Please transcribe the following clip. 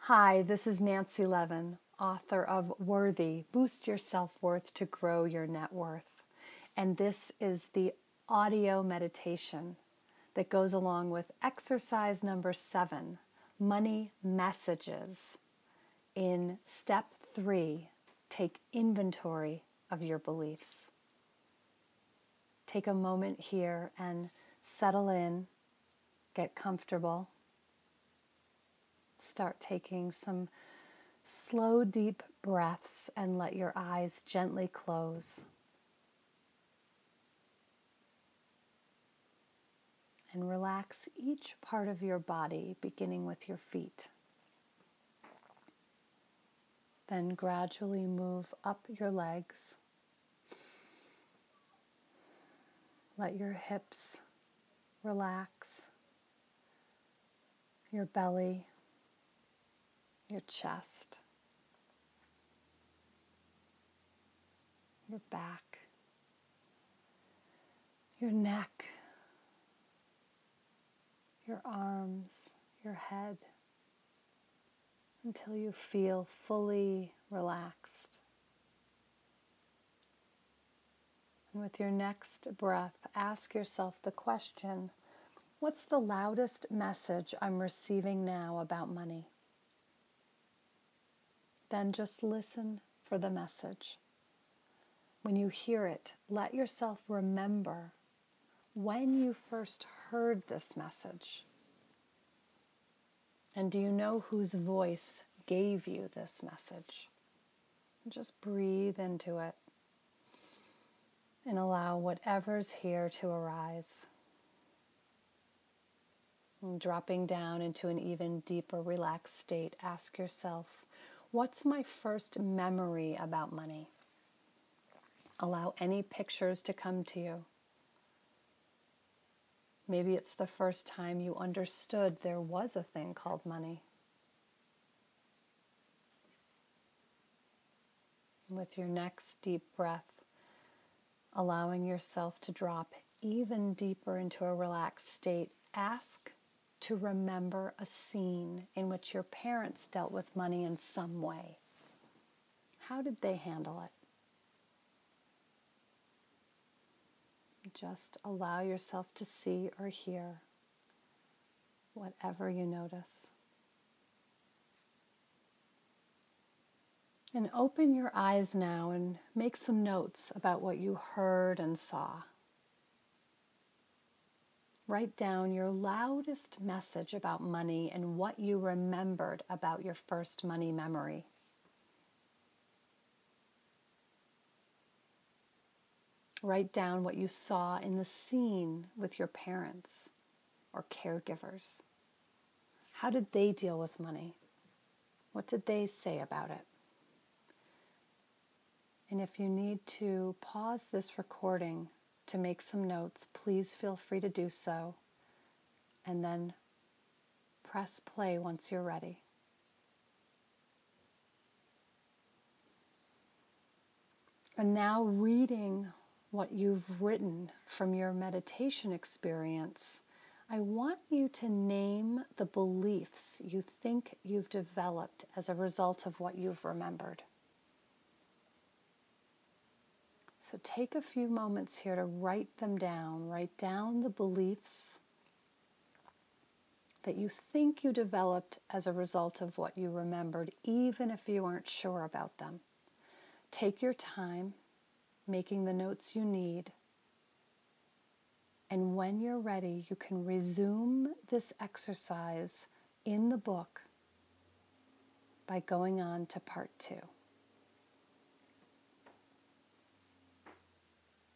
Hi, this is Nancy Levin, author of Worthy, Boost Your Self-Worth to Grow Your Net Worth. And this is the audio meditation that goes along with exercise number 7, Money Messages. In step 3, take inventory of your beliefs. Take a moment here and settle in, get comfortable. Start taking some slow, deep breaths and let your eyes gently close. And relax each part of your body, beginning with your feet. Then gradually move up your legs. Let your hips relax, your belly, your chest, your back, your neck, your arms, your head, until you feel fully relaxed. And with your next breath, ask yourself the question, what's the loudest message I'm receiving now about money? Then just listen for the message. When you hear it, let yourself remember when you first heard this message. And do you know whose voice gave you this message? Just breathe into it and allow whatever's here to arise. And dropping down into an even deeper relaxed state, ask yourself, what's my first memory about money? Allow any pictures to come to you. Maybe it's the first time you understood there was a thing called money. With your next deep breath, allowing yourself to drop even deeper into a relaxed state, ask to remember a scene in which your parents dealt with money in some way. How did they handle it? Just allow yourself to see or hear whatever you notice. And open your eyes now and make some notes about what you heard and saw. Write down your loudest message about money and what you remembered about your first money memory. Write down what you saw in the scene with your parents or caregivers. How did they deal with money? What did they say about it? And if you need to pause this recording to make some notes, please feel free to do so. And then press play once you're ready. And now reading what you've written from your meditation experience, I want you to name the beliefs you think you've developed as a result of what you've remembered. So take a few moments here to write them down. Write down the beliefs that you think you developed as a result of what you remembered, even if you aren't sure about them. Take your time making the notes you need. And when you're ready, you can resume this exercise in the book by going on to part 2.